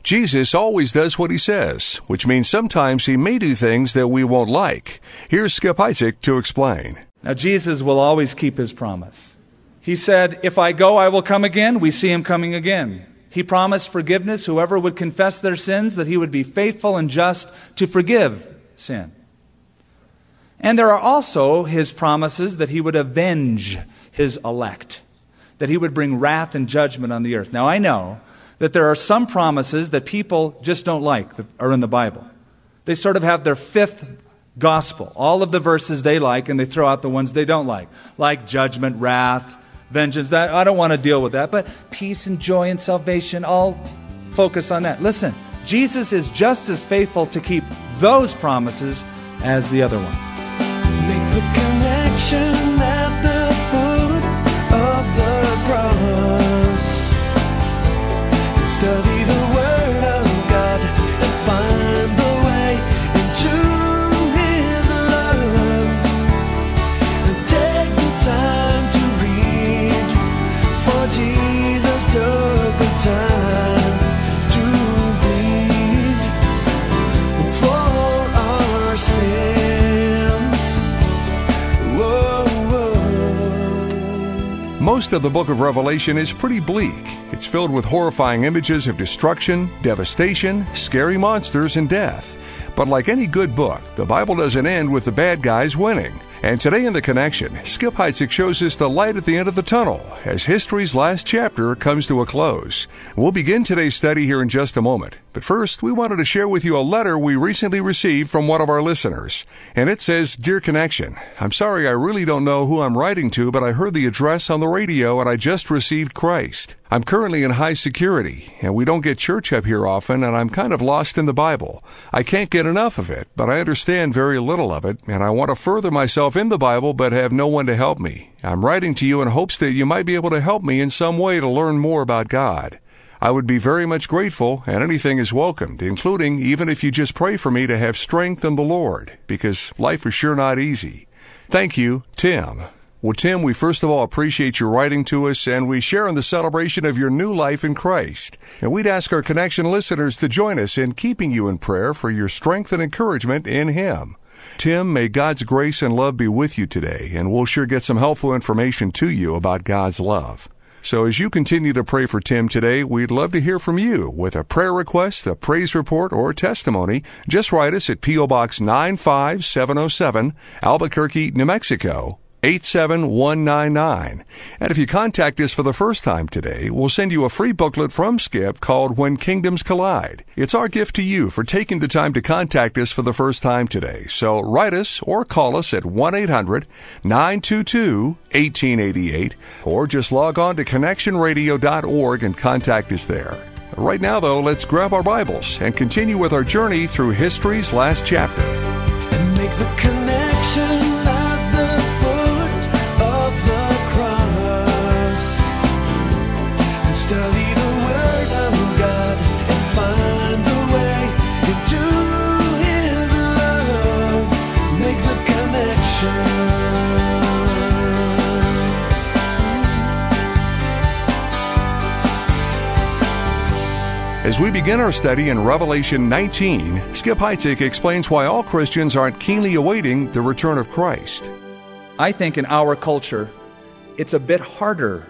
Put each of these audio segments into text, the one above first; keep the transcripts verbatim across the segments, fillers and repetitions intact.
Jesus always does what he says, which means sometimes he may do things that we won't like. Here's Skip Heitzig to explain. Now, Jesus will always keep his promise. He said, if I go, I will come again. We see him coming again. He promised forgiveness. Whoever would confess their sins, that he would be faithful and just to forgive sin. And there are also his promises that he would avenge his elect, that he would bring wrath and judgment on the earth. Now, I know that there are some promises that people just don't like that are in the Bible. They sort of have their fifth gospel, all of the verses they like, and they throw out the ones they don't like, like judgment, wrath, vengeance. That I don't want to deal with that, but peace and joy and salvation, I'll focus on that. Listen, Jesus is just as faithful to keep those promises as the other ones. Make the connection at the foot of the cross. Study the Word of God and find the way into His love. And take the time to read, for Jesus took the time to bleed for our sins. Whoa, whoa. Most of the book of Revelation is pretty bleak. It's filled with horrifying images of destruction, devastation, scary monsters, and death. But like any good book, the Bible doesn't end with the bad guys winning. And today in The Connection, Skip Heitzig shows us the light at the end of the tunnel as history's last chapter comes to a close. We'll begin today's study here in just a moment. But first, we wanted to share with you a letter we recently received from one of our listeners. And it says, Dear Connection, I'm sorry I really don't know who I'm writing to, but I heard the address on the radio and I just received Christ. I'm currently in high security, and we don't get church up here often, and I'm kind of lost in the Bible. I can't get enough of it, but I understand very little of it, and I want to further myself in the Bible, but have no one to help me. I'm writing to you in hopes that you might be able to help me in some way to learn more about God. I would be very much grateful, and anything is welcomed, including even if you just pray for me to have strength in the Lord, because life is sure not easy. Thank you, Tim. Well, Tim, we first of all appreciate your writing to us, and we share in the celebration of your new life in Christ. And we'd ask our Connection listeners to join us in keeping you in prayer for your strength and encouragement in Him. Tim, may God's grace and love be with you today, and we'll sure get some helpful information to you about God's love. So as you continue to pray for Tim today, we'd love to hear from you with a prayer request, a praise report, or testimony. Just write us at P O Box nine five seven oh seven, Albuquerque, New Mexico, eight seven one nine nine. And if you contact us for the first time today, we'll send you a free booklet from Skip called When Kingdoms Collide. It's our gift to you for taking the time to contact us for the first time today. So write us or call us at one eight hundred nine two two one eight eight eight or just log on to connection radio dot org and contact us there. Right now, though, let's grab our Bibles and continue with our journey through history's last chapter. And make the connection. Study the Word of God and find the way into His love. Make the connection. As we begin our study in Revelation nineteen, Skip Heitzig explains why all Christians aren't keenly awaiting the return of Christ. I think in our culture, it's a bit harder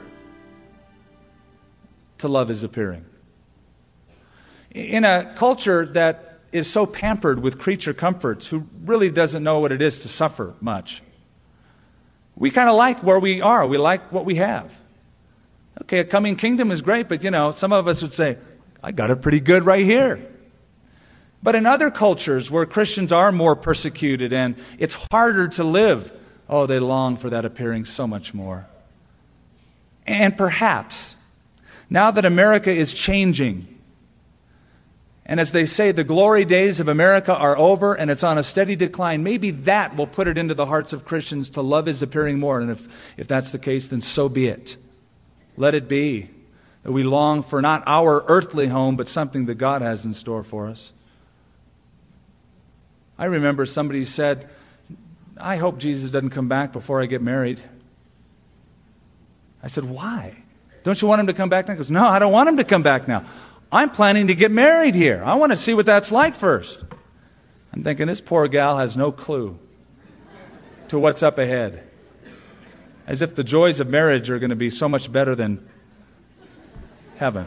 to love His appearing. In a culture that is so pampered with creature comforts, who really doesn't know what it is to suffer much, we kind of like where we are. We like what we have. Okay, a coming kingdom is great, but you know, some of us would say, I got it pretty good right here. But in other cultures where Christians are more persecuted and it's harder to live, oh, they long for that appearing so much more. And perhaps now that America is changing, and as they say, the glory days of America are over and it's on a steady decline, maybe that will put it into the hearts of Christians to love His appearing more. And if, if that's the case, then so be it. Let it be that we long for not our earthly home, but something that God has in store for us. I remember somebody said, I hope Jesus doesn't come back before I get married. I said, why? Don't you want Him to come back now? He goes, no, I don't want Him to come back now. I'm planning to get married here. I want to see what that's like first. I'm thinking, this poor gal has no clue to what's up ahead. As if the joys of marriage are going to be so much better than heaven.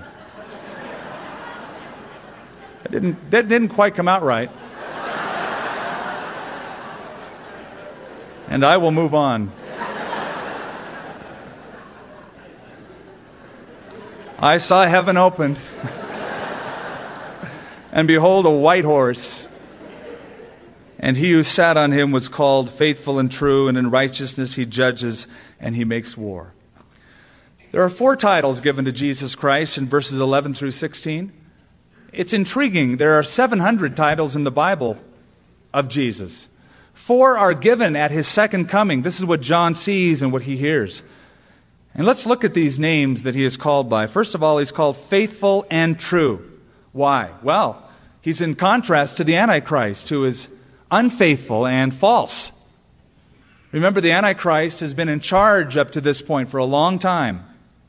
That didn't, that didn't quite come out right. And I will move on. I saw heaven opened, and behold, a white horse. And he who sat on him was called Faithful and True, and in righteousness he judges and he makes war. There are four titles given to Jesus Christ in verses eleven through sixteen. It's intriguing. There are seven hundred titles in the Bible of Jesus. Four are given at his second coming. This is what John sees and what he hears. And let's look at these names that he is called by. First of all, he's called Faithful and True. Why? Well, he's in contrast to the Antichrist, who is unfaithful and false. Remember, the Antichrist has been in charge up to this point for a long time.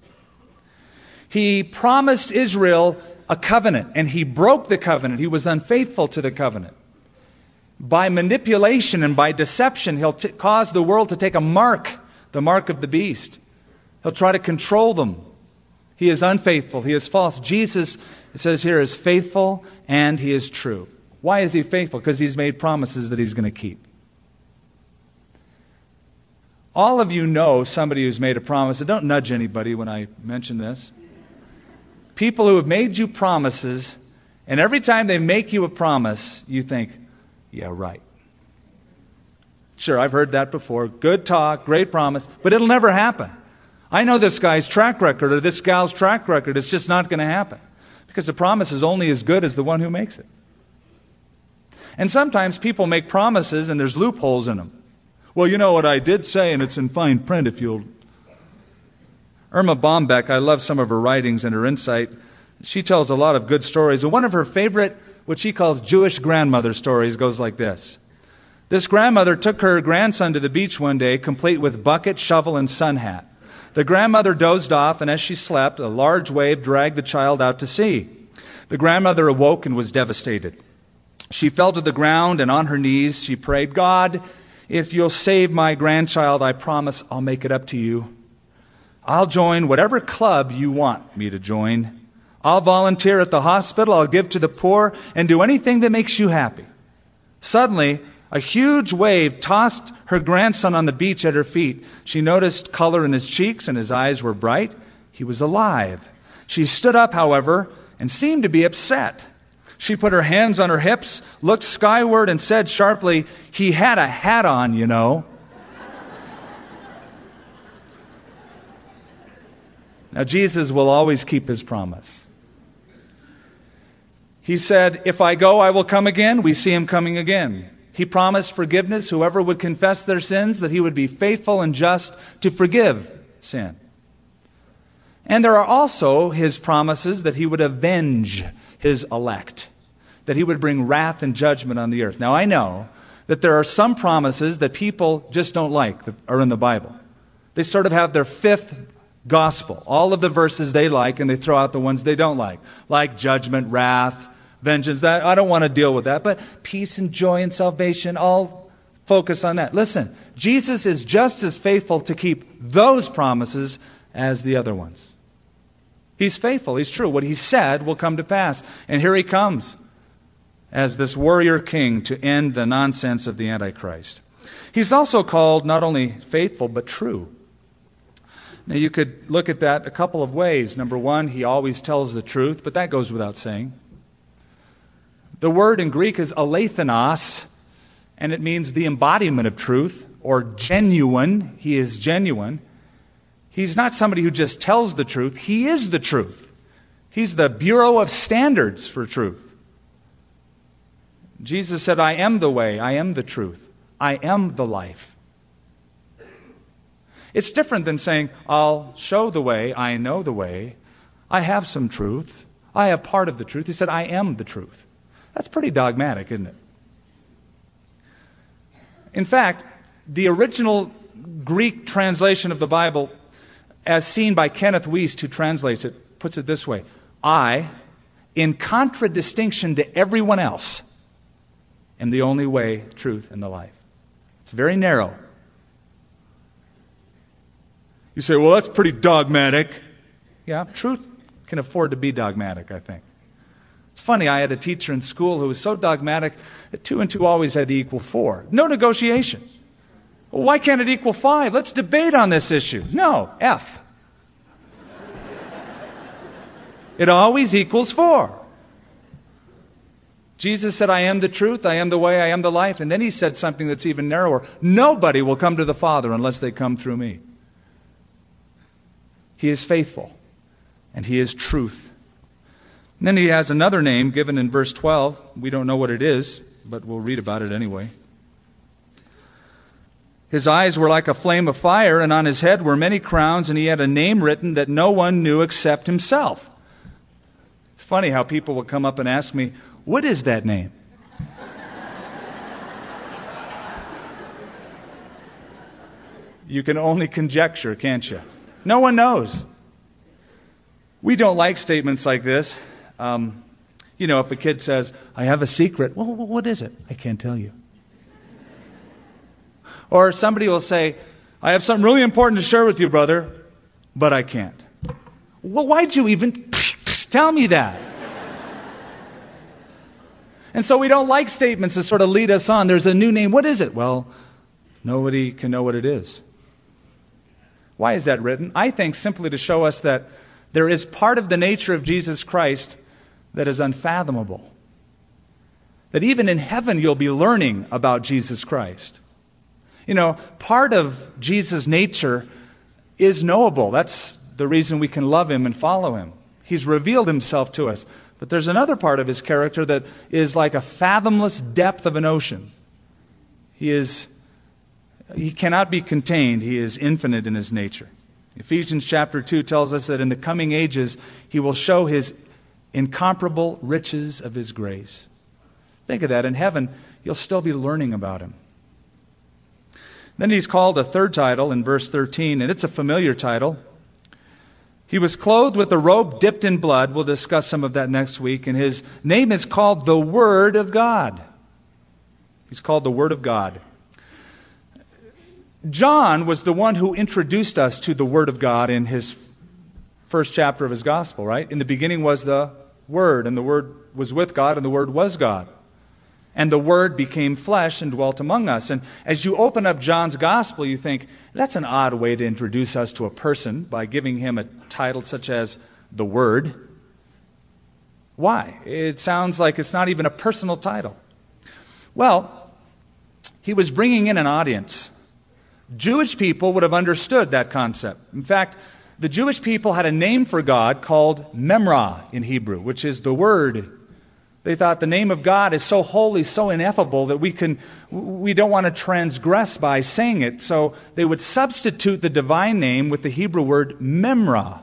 He promised Israel a covenant, and he broke the covenant. He was unfaithful to the covenant. By manipulation and by deception, he'll t- cause the world to take a mark, the mark of the beast. He'll try to control them. He is unfaithful. He is false. Jesus, it says here, is faithful and he is true. Why is he faithful? Because he's made promises that he's going to keep. All of you know somebody who's made a promise. And don't nudge anybody when I mention this. People who have made you promises, and every time they make you a promise, you think, yeah, right. Sure, I've heard that before. Good talk, great promise, but it'll never happen. I know this guy's track record or this gal's track record. It's just not going to happen. Because the promise is only as good as the one who makes it. And sometimes people make promises and there's loopholes in them. Well, you know what I did say, and it's in fine print if you'll... Irma Bombeck, I love some of her writings and her insight. She tells a lot of good stories. And one of her favorite, what she calls Jewish grandmother stories, goes like this. This grandmother took her grandson to the beach one day, complete with bucket, shovel, and sun hat. The grandmother dozed off, and as she slept, a large wave dragged the child out to sea. The grandmother awoke and was devastated. She fell to the ground, and on her knees she prayed, God, if you'll save my grandchild, I promise I'll make it up to you. I'll join whatever club you want me to join. I'll volunteer at the hospital, I'll give to the poor, and do anything that makes you happy. Suddenly, a huge wave tossed her grandson on the beach at her feet. She noticed color in his cheeks and his eyes were bright. He was alive. She stood up, however, and seemed to be upset. She put her hands on her hips, looked skyward, and said sharply, he had a hat on, you know. Now, Jesus will always keep his promise. He said, if I go, I will come again. We see him coming again. He promised forgiveness, whoever would confess their sins, that he would be faithful and just to forgive sin. And there are also his promises that he would avenge his elect, that he would bring wrath and judgment on the earth. Now, I know that there are some promises that people just don't like that are in the Bible. They sort of have their fifth gospel, all of the verses they like, and they throw out the ones they don't like, like judgment, wrath, vengeance. That I don't want to deal with that, but peace and joy and salvation, all focus on that. Listen, Jesus is just as faithful to keep those promises as the other ones. He's faithful, he's true. What he said will come to pass. And here he comes as this warrior king to end the nonsense of the Antichrist. He's also called not only faithful, but true. Now you could look at that a couple of ways. Number one, he always tells the truth, but that goes without saying. The word in Greek is alethenos, and it means the embodiment of truth, or genuine. He is genuine. He's not somebody who just tells the truth. He is the truth. He's the Bureau of Standards for truth. Jesus said, I am the way, I am the truth, I am the life. It's different than saying, I'll show the way, I know the way, I have some truth, I have part of the truth. He said, I am the truth. That's pretty dogmatic, isn't it? In fact, the original Greek translation of the Bible, as seen by Kenneth Wuest, who translates it, puts it this way. I in contradistinction to everyone else, am the only way, truth, and the life. It's very narrow. You say, well, that's pretty dogmatic. Yeah, truth can afford to be dogmatic, I think. It's funny, I had a teacher in school who was so dogmatic that two and two always had to equal four. No negotiation. Well, why can't it equal five? Let's debate on this issue. No, F. It always equals four. Jesus said, I am the truth, I am the way, I am the life. And then he said something that's even narrower. Nobody will come to the Father unless they come through me. He is faithful, and he is truth. And then he has another name given in verse twelve. We don't know what it is, but we'll read about it anyway. His eyes were like a flame of fire, and on his head were many crowns, and he had a name written that no one knew except himself. It's funny how people will come up and ask me, what is that name? You can only conjecture, can't you? No one knows. We don't like statements like this. Um, you know, if a kid says, I have a secret, well, what is it? I can't tell you. Or somebody will say, I have something really important to share with you, brother, but I can't. Well, why'd you even tell me that? And so we don't like statements that sort of lead us on. There's a new name. What is it? Well, nobody can know what it is. Why is that written? I think simply to show us that there is part of the nature of Jesus Christ that is unfathomable. That even in heaven you'll be learning about Jesus Christ. You know, part of Jesus' nature is knowable. That's the reason we can love him and follow him. He's revealed himself to us. But there's another part of his character that is like a fathomless depth of an ocean. He is, he cannot be contained. He is infinite in his nature. Ephesians chapter two tells us that in the coming ages, he will show his incomparable riches of his grace. Think of that. In heaven, you'll still be learning about him. Then he's called a third title in verse thirteen, and it's a familiar title. He was clothed with a robe dipped in blood. We'll discuss some of that next week. And his name is called the Word of God. He's called the Word of God. John was the one who introduced us to the Word of God in his first chapter of his gospel, right? In the beginning was the Word, and the Word was with God, and the Word was God. And the Word became flesh and dwelt among us. And as you open up John's gospel, you think, that's an odd way to introduce us to a person by giving him a title such as the Word. Why? It sounds like it's not even a personal title. Well, he was bringing in an audience. Jewish people would have understood that concept. In fact, the Jewish people had a name for God called Memra in Hebrew, which is the Word. They thought the name of God is so holy, so ineffable that we can, we don't want to transgress by saying it. So they would substitute the divine name with the Hebrew word Memra.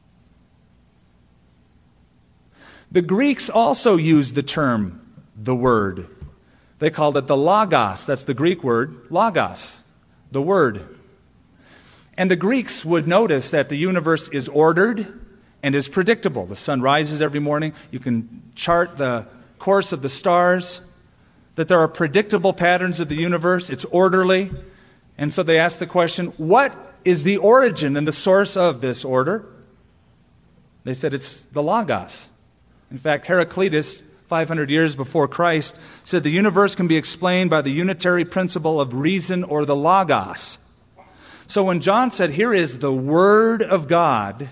The Greeks also used the term the Word. They called it the Logos. That's the Greek word, Logos, the Word. And the Greeks would notice that the universe is ordered and is predictable. The sun rises every morning. You can chart the course of the stars. That there are predictable patterns of the universe. It's orderly. And so they ask the question, what is the origin and the source of this order? They said it's the Logos. In fact, Heraclitus, five hundred years before Christ, said the universe can be explained by the unitary principle of reason or the Logos. So when John said, here is the Word of God,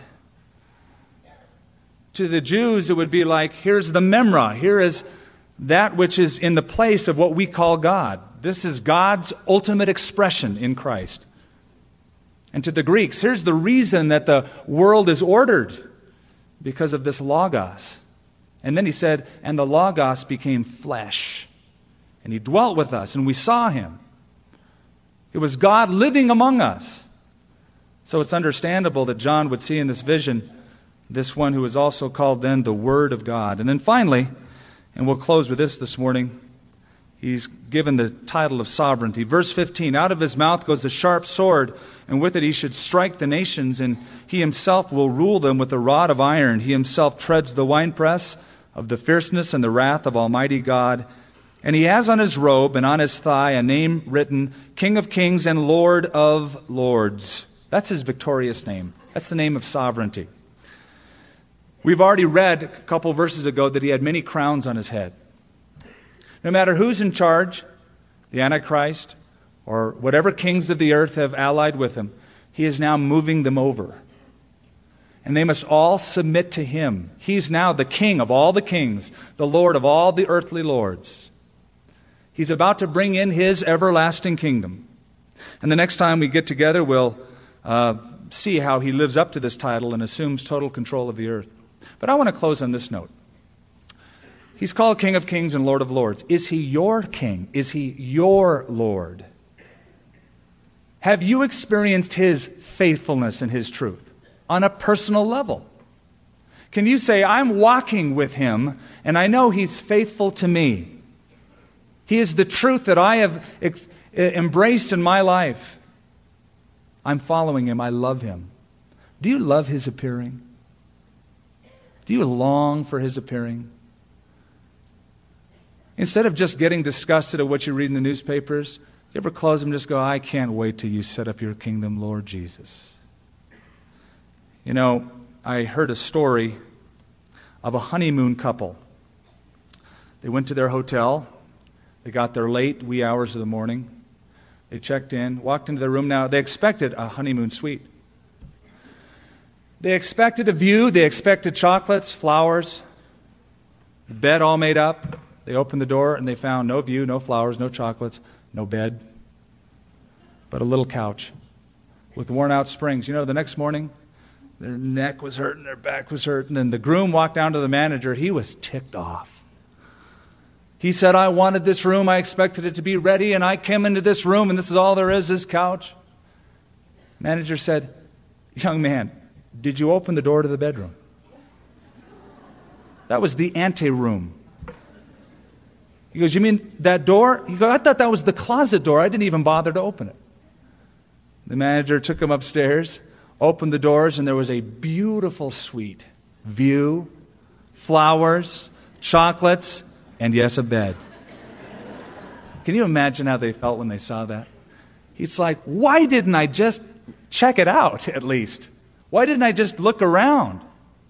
to the Jews, it would be like, here's the Memra. Here is that which is in the place of what we call God. This is God's ultimate expression in Christ. And to the Greeks, here's the reason that the world is ordered, because of this Logos. And then he said, and the Logos became flesh. And he dwelt with us, and we saw him. It was God living among us. So it's understandable that John would see in this vision this one who is also called then the Word of God. And then finally, and we'll close with this this morning, he's given the title of sovereignty. Verse fifteen, out of his mouth goes the sharp sword, and with it he should strike the nations, and he himself will rule them with a rod of iron. He himself treads the winepress of the fierceness and the wrath of Almighty God. And he has on his robe and on his thigh a name written, King of Kings and Lord of Lords. That's his victorious name. That's the name of sovereignty. We've already read a couple verses ago that he had many crowns on his head. No matter who's in charge, the Antichrist, or whatever kings of the earth have allied with him, he is now moving them over. And they must all submit to him. He's now the king of all the kings, the Lord of all the earthly lords. He's about to bring in his everlasting kingdom. And the next time we get together, we'll uh, see how he lives up to this title and assumes total control of the earth. But I want to close on this note. He's called King of Kings and Lord of Lords. Is he your king? Is he your Lord? Have you experienced his faithfulness and his truth on a personal level? Can you say, I'm walking with him and I know he's faithful to me? He is the truth that I have ex- embraced in my life. I'm following him. I love him. Do you love his appearing? Do you long for his appearing? Instead of just getting disgusted at what you read in the newspapers, do you ever close them and just go, I can't wait till you set up your kingdom, Lord Jesus? You know, I heard a story of a honeymoon couple. They went to their hotel. They got there late, wee hours of the morning. They checked in, walked into their room. Now, they expected a honeymoon suite. They expected a view. They expected chocolates, flowers, the bed all made up. They opened the door and they found no view, no flowers, no chocolates, no bed, but a little couch with worn-out springs. You know, the next morning, their neck was hurting, their back was hurting, and the groom walked down to the manager. He was ticked off. He said, I wanted this room. I expected it to be ready, and I came into this room, and this is all there is, this couch. Manager said, young man, did you open the door to the bedroom? That was the anteroom. He goes, you mean that door? He goes, I thought that was the closet door. I didn't even bother to open it. The manager took him upstairs, opened the doors, and there was a beautiful suite. View, flowers, chocolates, and yes, a bed. Can you imagine how they felt when they saw that? It's like, why didn't I just check it out at least? Why didn't I just look around?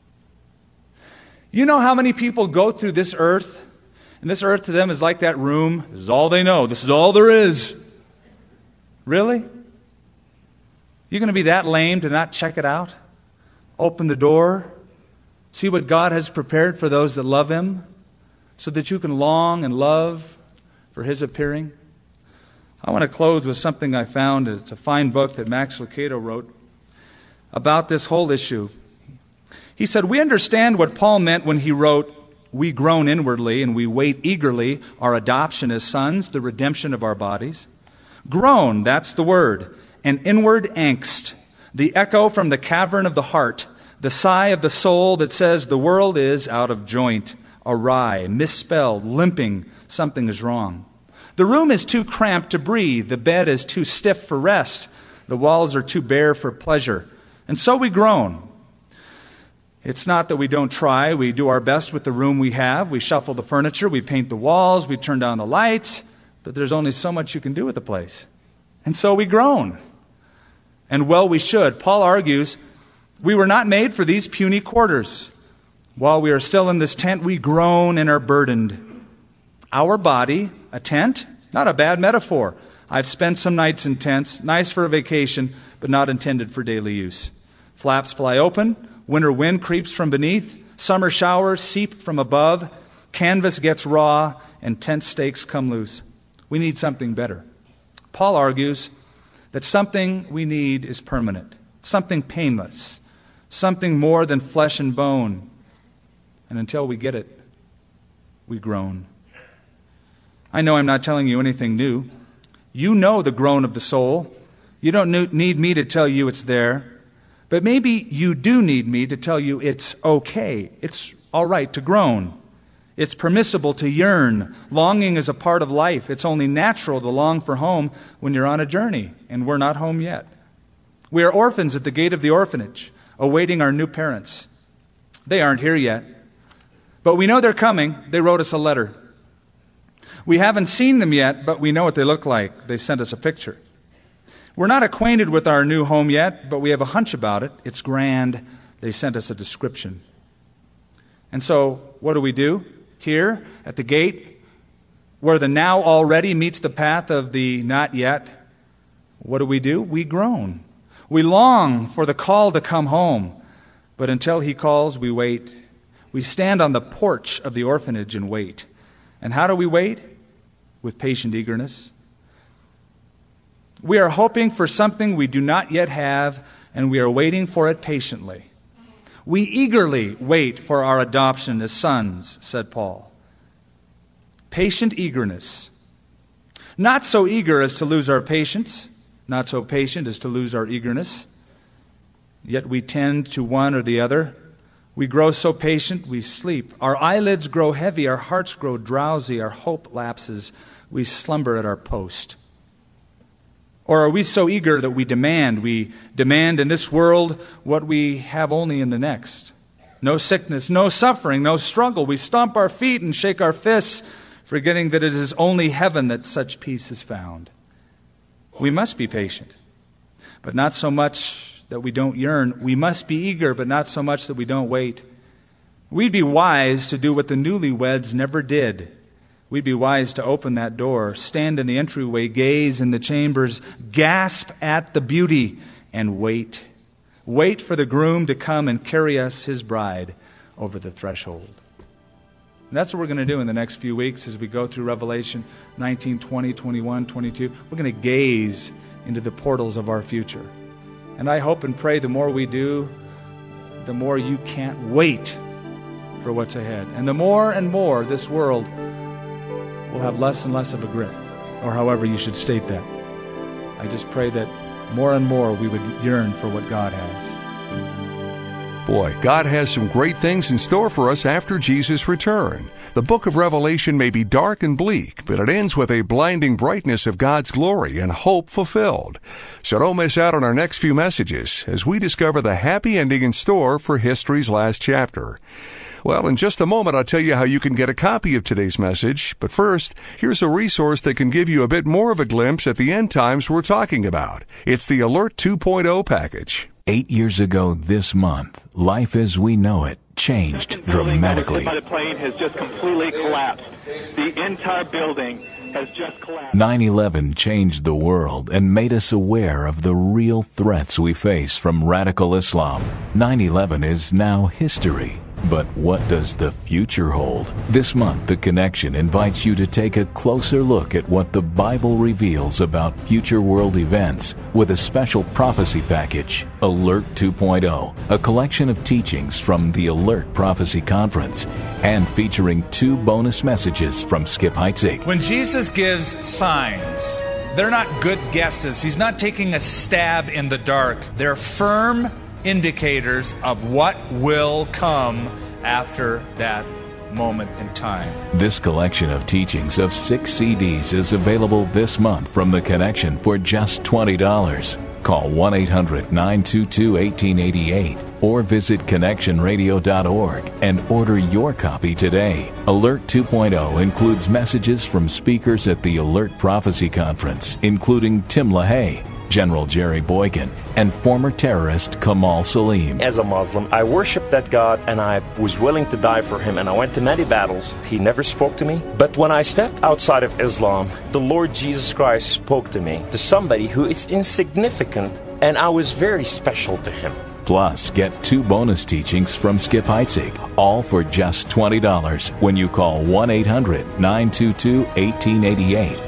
You know how many people go through this earth, and this earth to them is like that room. This is all they know. This is all there is. Really? You're going to be that lame to not check it out? Open the door. See what God has prepared for those that love him, so that you can long and love for his appearing. I want to close with something I found. It's a fine book that Max Lucado wrote about this whole issue. He said, we understand what Paul meant when he wrote, we groan inwardly and we wait eagerly our adoption as sons, the redemption of our bodies. Groan, that's the word. An inward angst, the echo from the cavern of the heart, the sigh of the soul that says the world is out of joint, awry, misspelled, limping, something is wrong. The room is too cramped to breathe. The bed is too stiff for rest. The walls are too bare for pleasure. And so we groan. It's not that we don't try. We do our best with the room we have. We shuffle the furniture. We paint the walls. We turn down the lights. But there's only so much you can do with the place. And so we groan. And well, we should. Paul argues, we were not made for these puny quarters. While we are still in this tent, we groan and are burdened. Our body, a tent, not a bad metaphor. I've spent some nights in tents, nice for a vacation, but not intended for daily use. Flaps fly open, winter wind creeps from beneath, summer showers seep from above, canvas gets raw, and tent stakes come loose. We need something better. Paul argues that something we need is permanent, something painless, something more than flesh and bone. And until we get it, we groan. I know I'm not telling you anything new. You know the groan of the soul. You don't need me to tell you it's there. But maybe you do need me to tell you it's okay. It's all right to groan. It's permissible to yearn. Longing is a part of life. It's only natural to long for home when you're on a journey, and we're not home yet. We are orphans at the gate of the orphanage, awaiting our new parents. They aren't here yet. But we know they're coming. They wrote us a letter. We haven't seen them yet, but we know what they look like. They sent us a picture. We're not acquainted with our new home yet, but we have a hunch about it. It's grand. They sent us a description. And so, what do we do? Here, at the gate, where the now already meets the path of the not yet, what do we do? We groan. We long for the call to come home. But until He calls, we wait. We stand on the porch of the orphanage and wait. And how do we wait? With patient eagerness. We are hoping for something we do not yet have, and we are waiting for it patiently. We eagerly wait for our adoption as sons, said Paul. Patient eagerness. Not so eager as to lose our patience, not so patient as to lose our eagerness. Yet we tend to one or the other. We grow so patient, we sleep. Our eyelids grow heavy, our hearts grow drowsy, our hope lapses, we slumber at our post. Or are we so eager that we demand? We demand in this world what we have only in the next. No sickness, no suffering, no struggle. We stomp our feet and shake our fists, forgetting that it is only heaven that such peace is found. We must be patient, but not so much that we don't yearn. We must be eager, but not so much that we don't wait. We'd be wise to do what the newlyweds never did. We'd be wise to open that door, stand in the entryway, gaze in the chambers, gasp at the beauty, and wait. Wait for the groom to come and carry us, his bride, over the threshold. And that's what we're going to do in the next few weeks as we go through Revelation nineteen, twenty, twenty-one, twenty-two. We're going to gaze into the portals of our future. And I hope and pray the more we do, the more you can't wait for what's ahead. And the more and more this world will have less and less of a grip, or however you should state that. I just pray that more and more we would yearn for what God has. Boy, God has some great things in store for us after Jesus' return. The book of Revelation may be dark and bleak, but it ends with a blinding brightness of God's glory and hope fulfilled. So don't miss out on our next few messages as we discover the happy ending in store for history's last chapter. Well, in just a moment, I'll tell you how you can get a copy of today's message. But first, here's a resource that can give you a bit more of a glimpse at the end times we're talking about. It's the Alert two point oh package. Eight years ago this month, life as we know it changed dramatically. The plane has just completely collapsed. The entire building has just collapsed. nine eleven changed the world and made us aware of the real threats we face from radical Islam. nine eleven is now history. But what does the future hold? This month, The Connection invites you to take a closer look at what the Bible reveals about future world events with a special prophecy package, Alert two point oh, a collection of teachings from the Alert Prophecy Conference, and featuring two bonus messages from Skip Heitzig. When Jesus gives signs, they're not good guesses. He's not taking a stab in the dark. They're firm indicators of what will come after that moment in time. This collection of teachings of six C Ds is available this month from The Connection for just twenty dollars. Call one eight hundred nine two two one eight eight eight or visit connection radio dot org and order your copy today. Alert two point oh includes messages from speakers at the Alert Prophecy Conference, including Tim LaHaye, General Jerry Boykin, and former terrorist Kamal Salim. As a Muslim, I worshiped that God and I was willing to die for him, and I went to many battles. He never spoke to me. But when I stepped outside of Islam, the Lord Jesus Christ spoke to me, to somebody who is insignificant, and I was very special to him. Plus, get two bonus teachings from Skip Heitzig, all for just twenty dollars when you call one eight hundred nine two two one eight eight eight.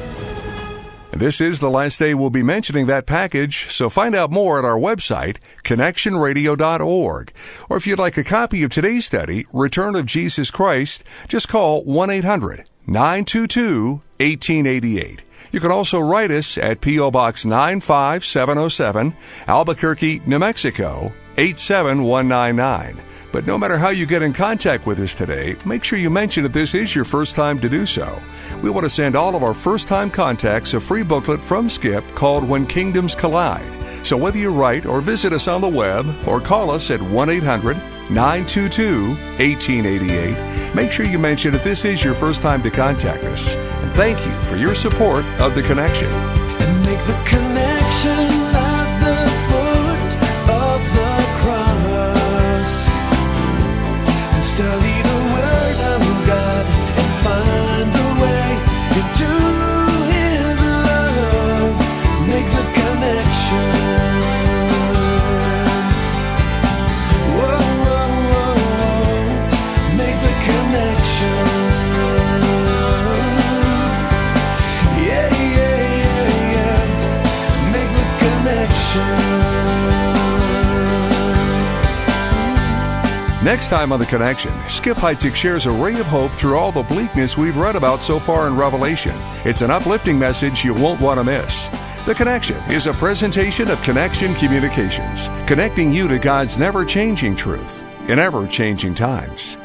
This is the last day we'll be mentioning that package, so find out more at our website, connection radio dot org. Or if you'd like a copy of today's study, Return of Jesus Christ, just call one eight hundred nine two two one eight eight eight. You can also write us at P O. Box nine five seven oh seven, Albuquerque, New Mexico, eight seven one nine nine. But no matter how you get in contact with us today, make sure you mention that this is your first time to do so. We want to send all of our first-time contacts a free booklet from Skip called When Kingdoms Collide. So whether you write or visit us on the web or call us at one eight hundred nine two two, one eight eight eight. Make sure you mention if this is your first time to contact us. And thank you for your support of The Connection. And make the connection at the foot of the cross. And study the Word of God and find the way into His love. Make the connection. Whoa, whoa, whoa. Make the connection. Yeah, yeah, yeah, yeah. Make the connection. Next time on The Connection, Skip Heitzig shares a ray of hope through all the bleakness we've read about so far in Revelation. It's an uplifting message you won't want to miss. The Connection is a presentation of Connection Communications, connecting you to God's never-changing truth in ever-changing times.